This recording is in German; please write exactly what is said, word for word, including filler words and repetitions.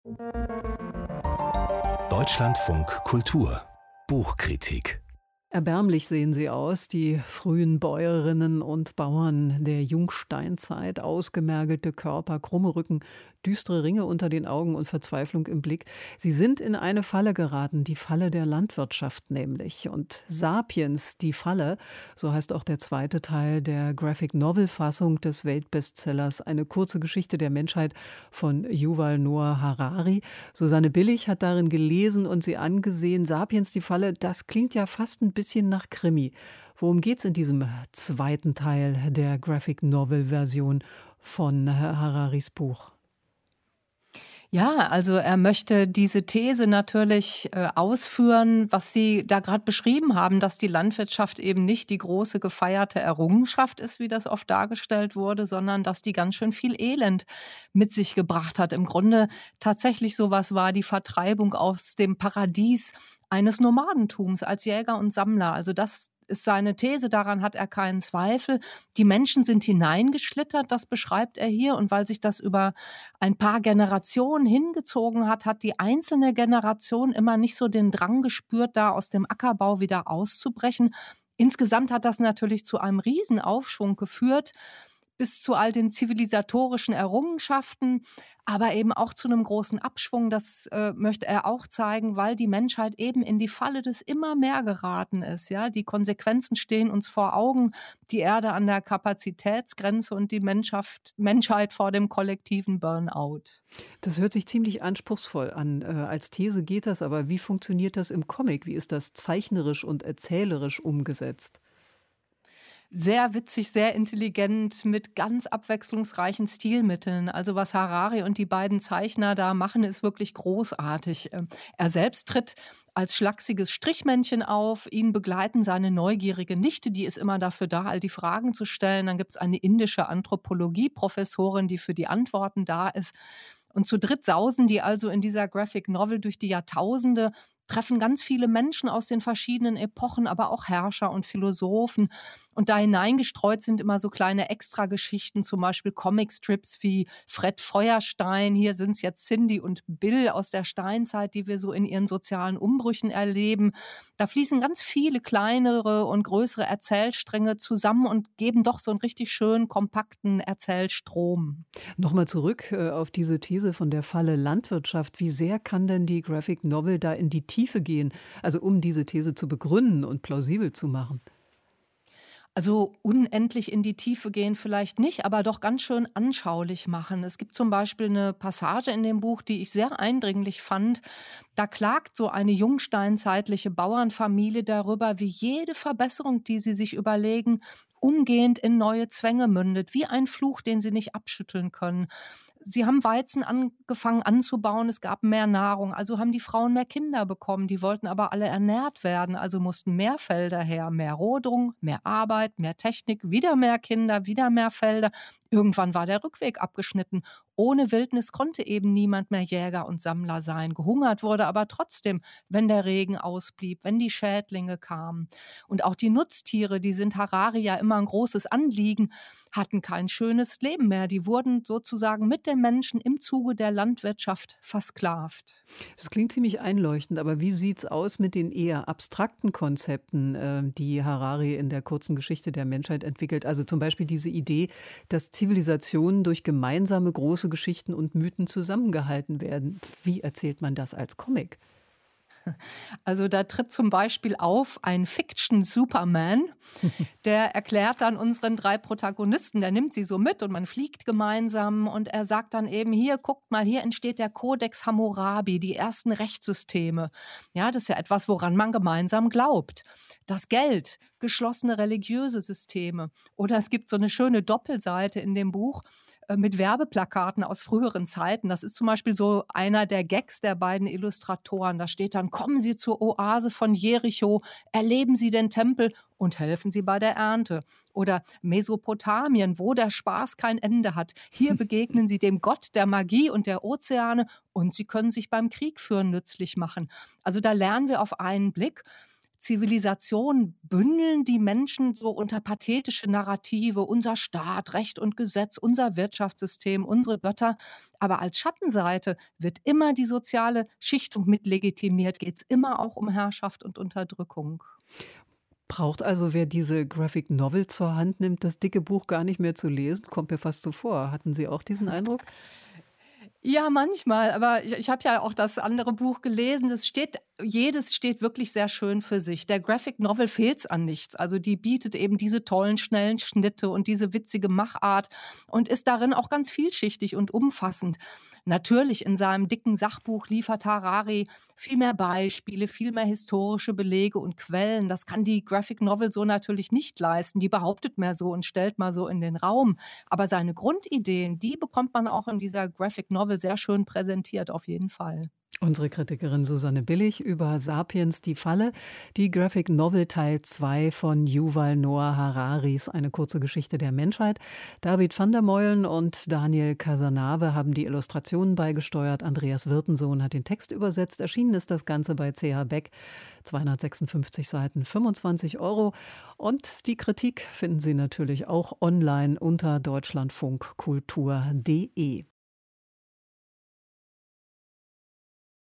Deutschlandfunk Kultur Buchkritik. Erbärmlich sehen sie aus, die frühen Bäuerinnen und Bauern der Jungsteinzeit. Ausgemergelte Körper, krumme Rücken, düstere Ringe unter den Augen und Verzweiflung im Blick. Sie sind in eine Falle geraten, die Falle der Landwirtschaft nämlich. Und Sapiens, die Falle, so heißt auch der zweite Teil der Graphic-Novel-Fassung des Weltbestsellers Eine kurze Geschichte der Menschheit von Yuval Noah Harari. Susanne Billig hat darin gelesen und sie angesehen. Sapiens, die Falle, das klingt ja fast ein bisschen bisschen nach Krimi. Worum geht es in diesem zweiten Teil der Graphic-Novel-Version von Hararis Buch? Ja, also er möchte diese These natürlich äh, ausführen, was Sie da gerade beschrieben haben, dass die Landwirtschaft eben nicht die große gefeierte Errungenschaft ist, wie das oft dargestellt wurde, sondern dass die ganz schön viel Elend mit sich gebracht hat. Im Grunde tatsächlich sowas war die Vertreibung aus dem Paradies eines Nomadentums als Jäger und Sammler. Also das ist seine These, daran hat er keinen Zweifel. Die Menschen sind hineingeschlittert, das beschreibt er hier. Und weil sich das über ein paar Generationen hingezogen hat, hat die einzelne Generation immer nicht so den Drang gespürt, da aus dem Ackerbau wieder auszubrechen. Insgesamt hat das natürlich zu einem Riesenaufschwung geführt, bis zu all den zivilisatorischen Errungenschaften, aber eben auch zu einem großen Abschwung. Das äh, möchte er auch zeigen, weil die Menschheit eben in die Falle des immer mehr geraten ist. Ja? Die Konsequenzen stehen uns vor Augen, die Erde an der Kapazitätsgrenze und die Menschheit, Menschheit vor dem kollektiven Burnout. Das hört sich ziemlich anspruchsvoll an. Äh, als These geht das, aber wie funktioniert das im Comic? Wie ist das zeichnerisch und erzählerisch umgesetzt? Sehr witzig, sehr intelligent, mit ganz abwechslungsreichen Stilmitteln. Also was Harari und die beiden Zeichner da machen, ist wirklich großartig. Er selbst tritt als schlachsiges Strichmännchen auf. Ihn begleiten seine neugierige Nichte, die ist immer dafür da, all die Fragen zu stellen. Dann gibt es eine indische Anthropologie-Professorin, die für die Antworten da ist. Und zu dritt sausen die also in dieser Graphic Novel durch die Jahrtausende, treffen ganz viele Menschen aus den verschiedenen Epochen, aber auch Herrscher und Philosophen. Und da hineingestreut sind immer so kleine Extrageschichten, zum Beispiel Comicstrips wie Fred Feuerstein. Hier sind es jetzt Cindy und Bill aus der Steinzeit, die wir so in ihren sozialen Umbrüchen erleben. Da fließen ganz viele kleinere und größere Erzählstränge zusammen und geben doch so einen richtig schönen, kompakten Erzählstrom. Nochmal zurück äh, auf diese These von der Falle Landwirtschaft. Wie sehr kann denn die Graphic Novel da in die Tiefe gehen, also um diese These zu begründen und plausibel zu machen? Also unendlich in die Tiefe gehen vielleicht nicht, aber doch ganz schön anschaulich machen. Es gibt zum Beispiel eine Passage in dem Buch, die ich sehr eindringlich fand. Da klagt so eine jungsteinzeitliche Bauernfamilie darüber, wie jede Verbesserung, die sie sich überlegen, umgehend in neue Zwänge mündet, wie ein Fluch, den sie nicht abschütteln können. Sie haben Weizen angefangen anzubauen, es gab mehr Nahrung, also haben die Frauen mehr Kinder bekommen, die wollten aber alle ernährt werden, also mussten mehr Felder her, mehr Rodung, mehr Arbeit, mehr Technik, wieder mehr Kinder, wieder mehr Felder. Irgendwann war der Rückweg abgeschnitten. Ohne Wildnis konnte eben niemand mehr Jäger und Sammler sein. Gehungert wurde aber trotzdem, wenn der Regen ausblieb, wenn die Schädlinge kamen. Und auch die Nutztiere, die sind Harari ja immer ein großes Anliegen, hatten kein schönes Leben mehr. Die wurden sozusagen mit den Menschen im Zuge der Landwirtschaft versklavt. Das klingt ziemlich einleuchtend, aber wie sieht's aus mit den eher abstrakten Konzepten, äh, die Harari in der kurzen Geschichte der Menschheit entwickelt? Also zum Beispiel diese Idee, dass Zivilisationen durch gemeinsame große Geschichten und Mythen zusammengehalten werden. Wie erzählt man das als Comic? Also da tritt zum Beispiel auf ein Fiction-Superman, der erklärt dann unseren drei Protagonisten, der nimmt sie so mit und man fliegt gemeinsam und er sagt dann eben, hier, guckt mal, hier entsteht der Codex Hammurabi, die ersten Rechtssysteme. Ja, das ist ja etwas, woran man gemeinsam glaubt. Das Geld, geschlossene religiöse Systeme. Oder es gibt so eine schöne Doppelseite in dem Buch, mit Werbeplakaten aus früheren Zeiten. Das ist zum Beispiel so einer der Gags der beiden Illustratoren. Da steht dann, kommen Sie zur Oase von Jericho, erleben Sie den Tempel und helfen Sie bei der Ernte. Oder Mesopotamien, wo der Spaß kein Ende hat. Hier begegnen Sie dem Gott der Magie und der Ozeane und Sie können sich beim Krieg führen nützlich machen. Also da lernen wir auf einen Blick, Zivilisation bündeln die Menschen so unter pathetische Narrative, unser Staat, Recht und Gesetz, unser Wirtschaftssystem, unsere Götter. Aber als Schattenseite wird immer die soziale Schichtung mit legitimiert, geht es immer auch um Herrschaft und Unterdrückung. Braucht also, wer diese Graphic Novel zur Hand nimmt, das dicke Buch gar nicht mehr zu lesen? Kommt mir fast so vor. Hatten Sie auch diesen Eindruck? Ja, manchmal, aber ich ich habe ja auch das andere Buch gelesen. Das steht jedes steht wirklich sehr schön für sich. Der Graphic Novel fehlt's an nichts. Also, die bietet eben diese tollen, schnellen Schnitte und diese witzige Machart und ist darin auch ganz vielschichtig und umfassend. Natürlich, in seinem dicken Sachbuch liefert Harari viel mehr Beispiele, viel mehr historische Belege und Quellen. Das kann die Graphic Novel so natürlich nicht leisten. Die behauptet mehr so und stellt mal so in den Raum. Aber seine Grundideen, die bekommt man auch in dieser Graphic Novel sehr schön präsentiert, auf jeden Fall. Unsere Kritikerin Susanne Billig über Sapiens, die Falle, die Graphic Novel Teil zwei von Yuval Noah Hararis, eine kurze Geschichte der Menschheit. David van der Meulen und Daniel Casanave haben die Illustrationen beigesteuert. Andreas Wirtensohn hat den Text übersetzt. Erschienen ist das Ganze bei C H Beck. zweihundertsechsundfünfzig Seiten, fünfundzwanzig Euro. Und die Kritik finden Sie natürlich auch online unter deutschlandfunkkultur punkt de.